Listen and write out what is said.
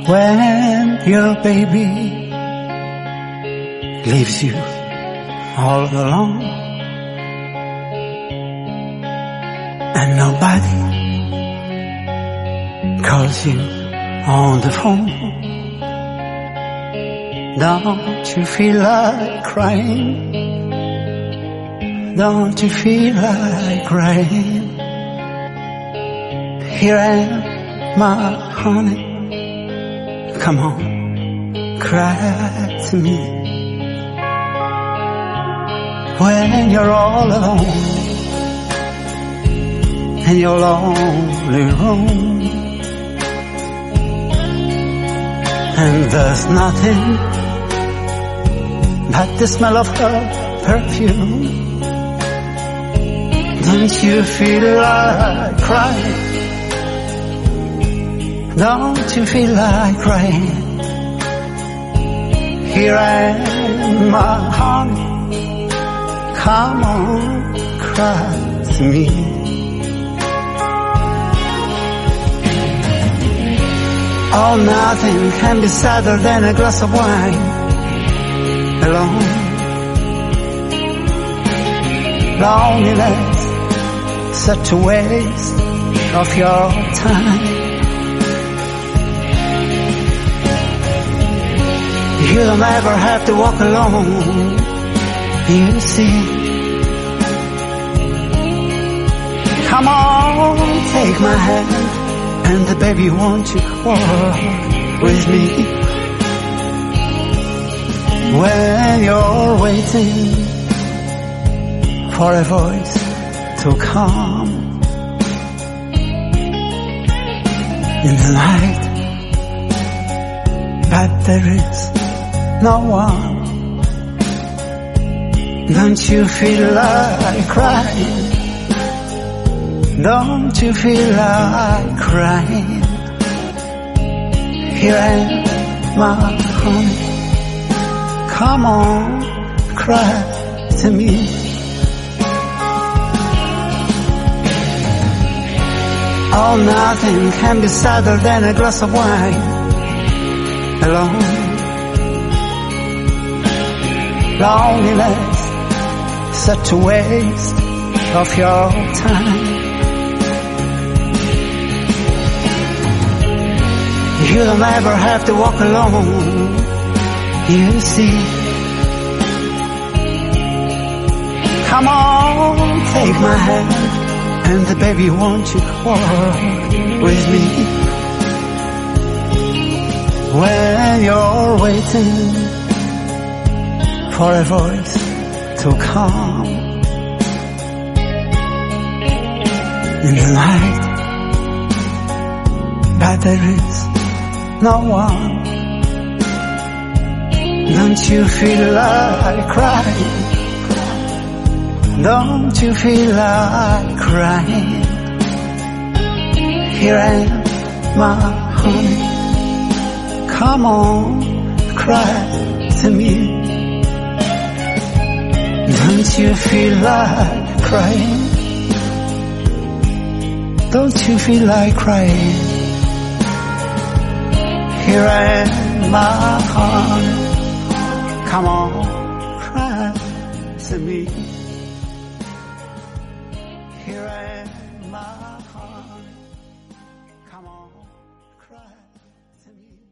When your baby leaves you all alone and nobody calls you on the phone, don't you feel like crying? Don't you feel like crying? Here I am, my honey, come on, cry to me. When you're all alone in your lonely room and there's nothing but the smell of her perfume, don't you feel like crying? Don't you feel like crying? Here I am, my honey, come on, cry to me. Oh, nothing can be sadder than a glass of wine alone. Loneliness, such a waste of your time. You don't ever have to walk alone, you see. Come on, take my hand, and baby, won't you walk with me? When you're waiting for a voice to come in the night, but there is no one, don't you feel like crying? Don't you feel like crying? Here I am, my honey, come on, cry to me. Oh, nothing can be sadder than a glass of wine alone. Loneliness, such a waste of your time. You don't ever have to walk alone, you see. Come on, take my hand, and baby, won't you walk with me? When you're waiting for a voice to come in the night, but there is no one, don't you feel like crying? Don't you feel like crying? Here I am, my honey, come on, cry to me. Don't you feel like crying? Don't you feel like crying? Here I am, my honey, come on, cry to me. Here I am, my honey, come on, cry to me.